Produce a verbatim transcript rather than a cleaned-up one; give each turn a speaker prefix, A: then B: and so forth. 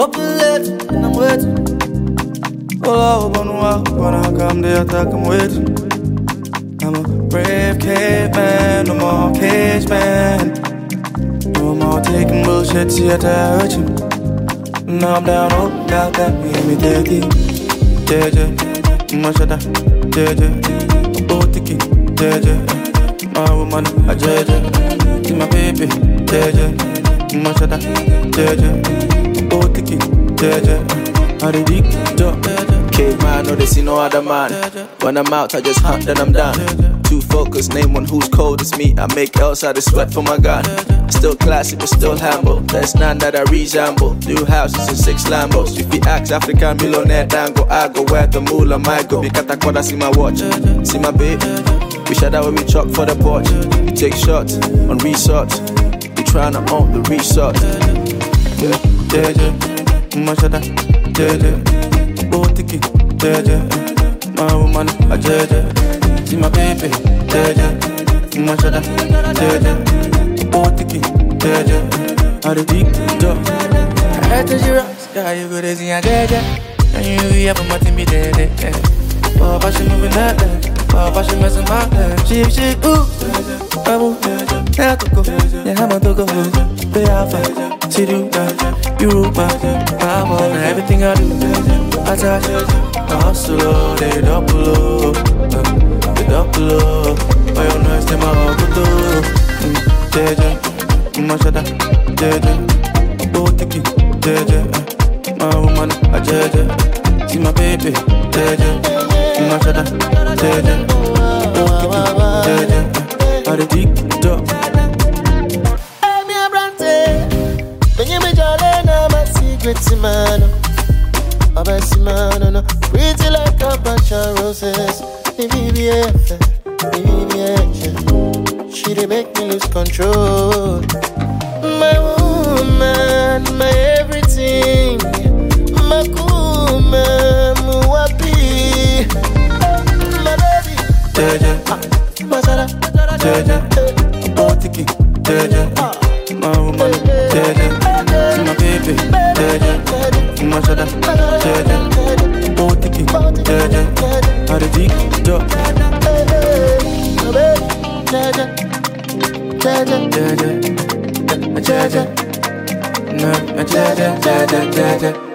A: open lips, and I'm waiting. All I want, when I come there, attack, I'm waiting. I'm a brave caveman, no more cage man. No more taking bullshit, see I hurt you. Now I'm down, oh, now that me, me take it. J J, Mashada, J J, Botiki, J J, my woman, a J J, see my baby, J J, Mashada, J J, Botiki, J J, I did it, J J.
B: Caveman, no they see no other man. When I'm out, I just hunt, then I'm done. Too focused, name one who's cold as me. I make else out of sweat for my gun. Still classy, but still humble. There's none that I resemble. New houses and six Lambos. If he acts African millionaire, dango, I go where the moolah might go. Because I quad, I see my watch, see my babe. We shut out when we chop for the porch. We take shots on resorts. We tryna own the resort.
A: J J, Mashada, J J. Botiki, J J, my woman, a J J, see my baby, J J, Mashada, J J, Botiki, J J, I did it, J I had to rocks, yeah, you go to see a J J, and you have a nothing be there, Papa, she moving that day, Papa, she messing my head, she, she, ooh, I move, yeah, to go, yeah, I'm to go, pay off, see you, you rule my, I want everything I do. I touch it, I hustle, they double low, they double low. Oh, you know it's my auto. J J, Mashada, J J, Botiki, J J, my woman, a J J, see my baby, J J, Mashada, J J, Botiki, J J, I did it, dog.
C: I'm your brand, when you be jolly, now my secret's man. I bet man, no, pretty like a bunch of roses. The B B F, the B B F, she dey make me lose control. My woman, my everything, my cool man, my happy, my baby.
A: J J,
C: Masala,
A: J J, Botiki, J J, my woman, J J, my baby, J J. Mashada, J J, Botiki, J J, I did it, J J, J J, J J, J J,